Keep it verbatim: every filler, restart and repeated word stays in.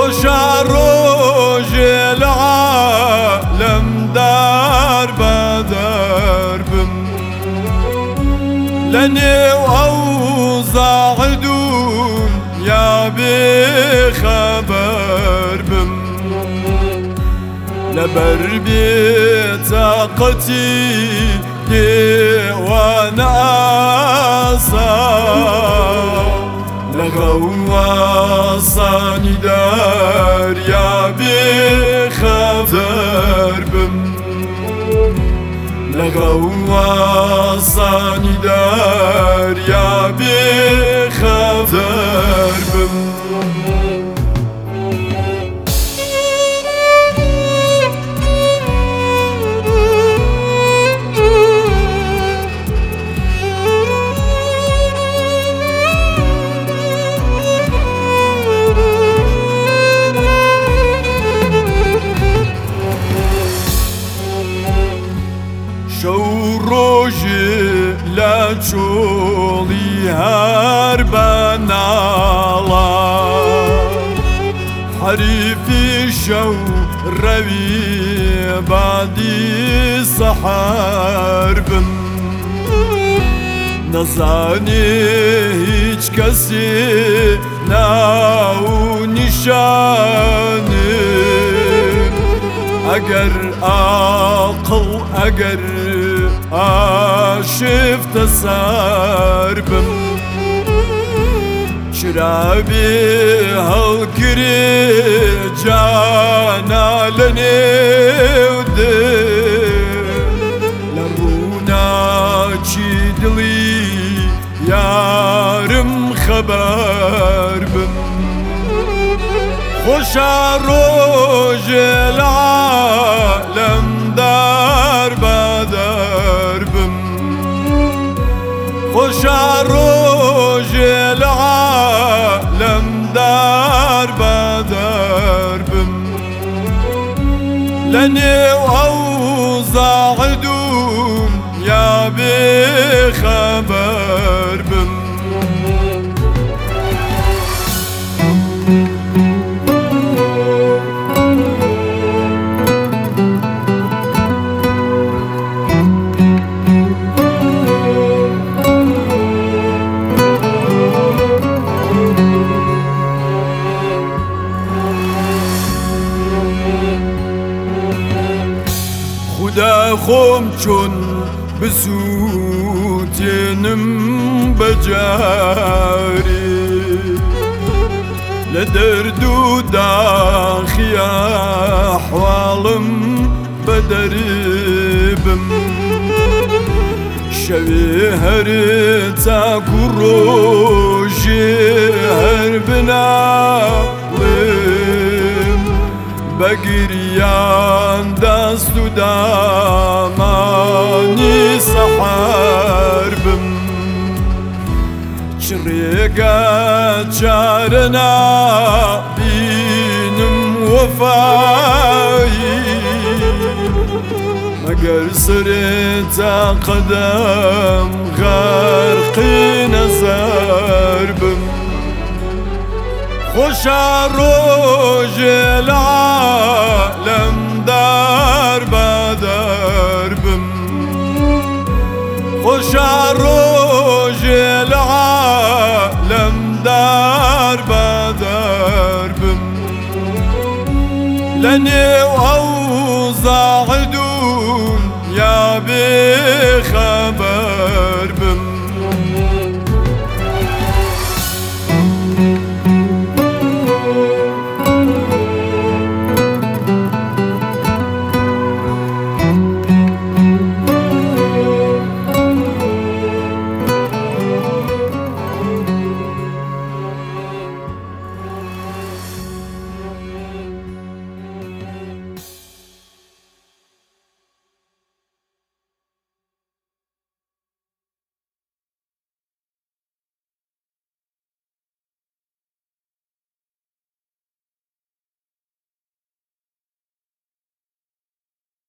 خوشا روج العالم دار بدر بم لني وأوزع دون يا بخبر بم لبر بطاقتي وانا أصاب لغواصاني دار يا بخبر بم لغواصاني دار يا بخبر بم لا تشولي هربنا الله حريفي شو روي بعدي سحر بم نزاني هيج كسي ناو نشاني اگر عقل اگر آشفت سربم شرابي هالكري جانا لنودم لرونا چي دلي يارم خبر بم خوشا روج العالم دار بدر بم خوشا روج العالم دار بدر بم لني وأوزع دوم يا بخبر بم خدا خوم چون بسوتينم بجاري لدردو داخي أحوالم بدربم شوي هرتا كروجي هربنا بقريان دست داماني سحر بم شريقا جارنا بينم وفاي مقر سرتا قدم غرقي نزار بم خوشا روج العالم دار بدر بم خوشا روج العالم دار بدر بم لني